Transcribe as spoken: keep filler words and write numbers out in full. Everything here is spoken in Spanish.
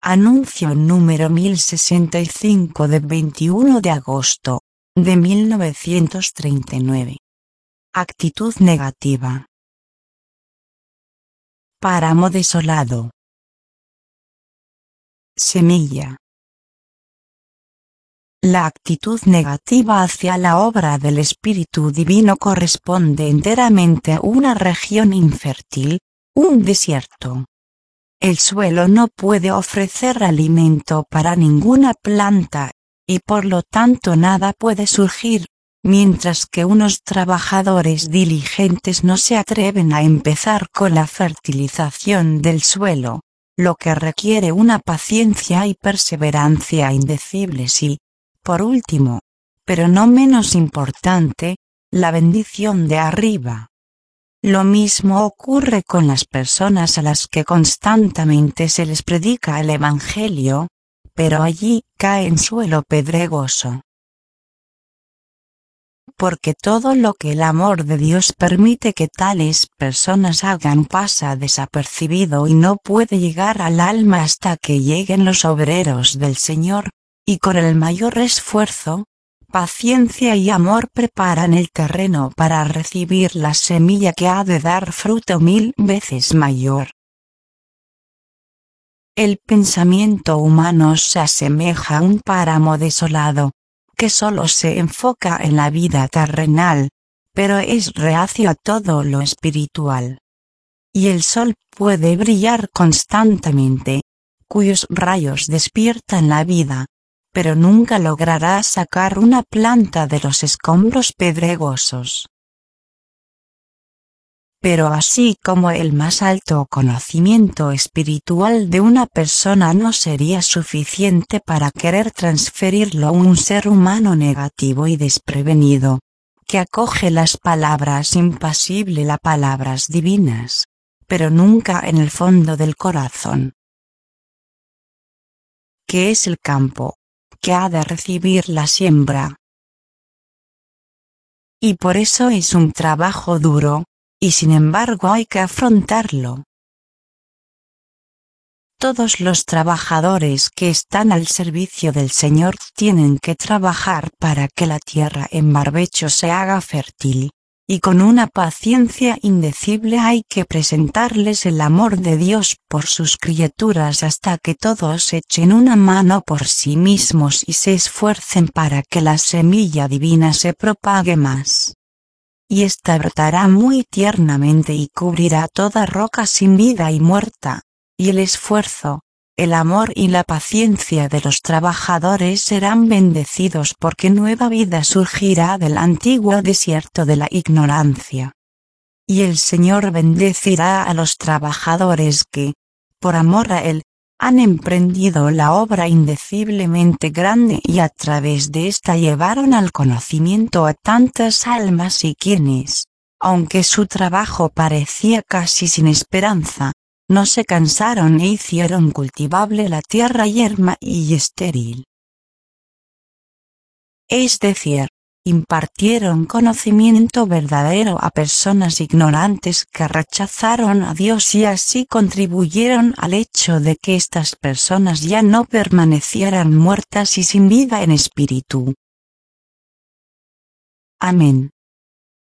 Anuncio número mil sesenta y cinco de veintiuno de agosto de mil novecientos treinta y nueve. Actitud negativa. Páramo desolado. Semilla. La actitud negativa hacia la obra del Espíritu Divino corresponde enteramente a una región infértil, un desierto. El suelo no puede ofrecer alimento para ninguna planta, y por lo tanto nada puede surgir, mientras que unos trabajadores diligentes no se atreven a empezar con la fertilización del suelo, lo que requiere una paciencia y perseverancia indecibles y, por último, pero no menos importante, la bendición de arriba. Lo mismo ocurre con las personas a las que constantemente se les predica el Evangelio, pero allí cae en suelo pedregoso. Porque todo lo que el amor de Dios permite que tales personas hagan pasa desapercibido y no puede llegar al alma hasta que lleguen los obreros del Señor, y con el mayor esfuerzo, paciencia y amor preparan el terreno para recibir la semilla que ha de dar fruto mil veces mayor. El pensamiento humano se asemeja a un páramo desolado, que solo se enfoca en la vida terrenal, pero es reacio a todo lo espiritual. Y el sol puede brillar constantemente, cuyos rayos despiertan la vida, pero nunca logrará sacar una planta de los escombros pedregosos. Pero así como el más alto conocimiento espiritual de una persona no sería suficiente para querer transferirlo a un ser humano negativo y desprevenido, que acoge las palabras impasible las palabras divinas, pero nunca en el fondo del corazón, que es el campo, que ha de recibir la siembra. Y por eso es un trabajo duro, y sin embargo hay que afrontarlo. Todos los trabajadores que están al servicio del Señor tienen que trabajar para que la tierra en barbecho se haga fértil, y con una paciencia indecible hay que presentarles el amor de Dios por sus criaturas hasta que todos echen una mano por sí mismos y se esfuercen para que la semilla divina se propague más. Y ésta brotará muy tiernamente y cubrirá toda roca sin vida y muerta, y el esfuerzo, el amor y la paciencia de los trabajadores serán bendecidos porque nueva vida surgirá del antiguo desierto de la ignorancia. Y el Señor bendecirá a los trabajadores que, por amor a Él, han emprendido la obra indeciblemente grande y a través de esta llevaron al conocimiento a tantas almas y quienes, aunque su trabajo parecía casi sin esperanza, no se cansaron e hicieron cultivable la tierra yerma y estéril. Es decir, impartieron conocimiento verdadero a personas ignorantes que rechazaron a Dios y así contribuyeron al hecho de que estas personas ya no permanecieran muertas y sin vida en espíritu. Amén.